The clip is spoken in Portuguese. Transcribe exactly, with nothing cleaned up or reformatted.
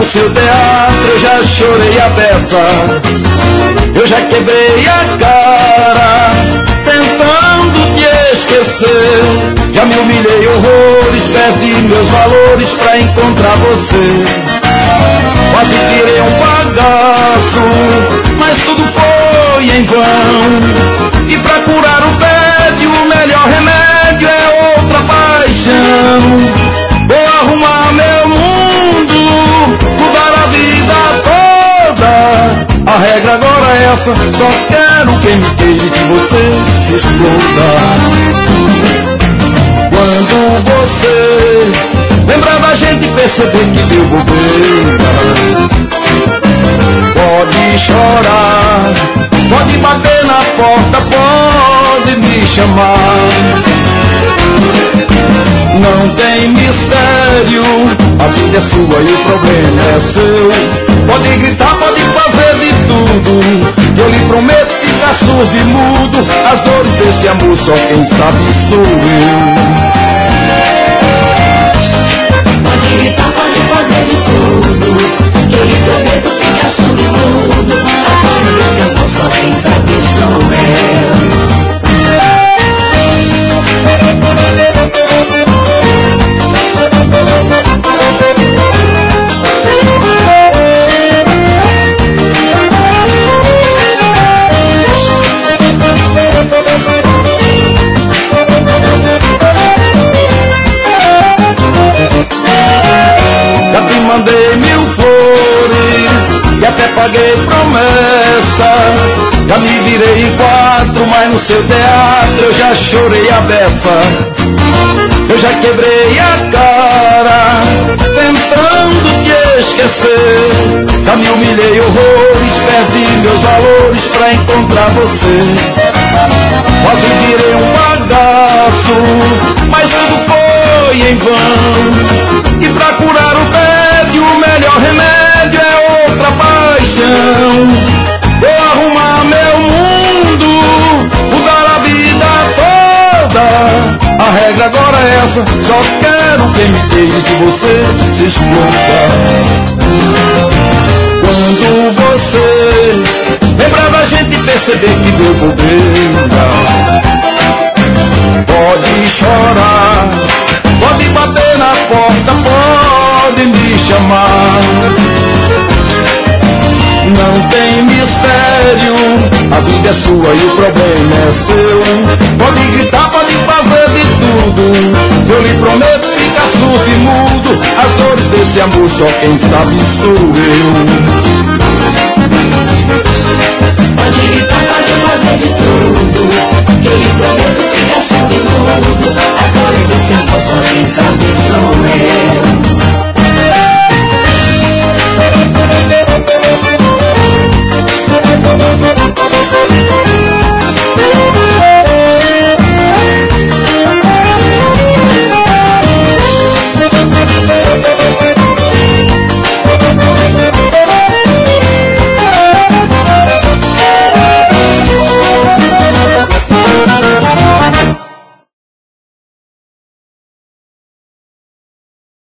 no seu teatro eu já chorei a beça. Eu já quebrei a cara tentando te esquecer. Já me humilhei horrores, perdi meus valores pra encontrar você. Quase virei um bagaço, mas tudo foi em vão. E pra curar o tédio, o melhor remédio é outra paixão. Vou arrumar meu mundo, mudar a vida toda. A regra agora é essa, só quero quem me deixe que você se exploda. Quando você lembrar da gente e perceber que deu bobeira, pode chorar, pode bater na porta, pode me chamar. Não tem mistério, a vida é sua e o problema é seu. Pode gritar, pode fazer de tudo, eu lhe prometo ficar surdo e mudo. As dores desse amor só quem sabe sou eu. Pode gritar, pode fazer de tudo, eu lhe prometo ficar surdo e mudo. As dores desse amor só quem sabe sou eu. Mandei mil flores e até paguei promessa. Já me virei em quatro, mas no seu teatro eu já chorei a beça. Eu já quebrei a cara tentando te esquecer. Já me humilhei horrores, perdi meus valores pra encontrar você. Quase virei um bagaço, mas tudo foi em vão. E pra curar o tédio, o melhor remédio é outra paixão. Vou arrumar meu mundo, mudar a vida toda. A regra agora é essa, só quero quem me deixe que você se exploda. Quando você lembrar da gente e perceber que deu bobeira, pode chorar, pode bater na porta, pode me chamar. Não tem mistério, a vida é sua e o problema é seu. Pode gritar, pode fazer de tudo, eu lhe prometo ficar surdo e mudo. As dores desse amor só quem sabe sou eu. Pode gritar, pode fazer de tudo, eu lhe prometo ficar surdo e mudo. As dores desse amor só quem sabe sou eu.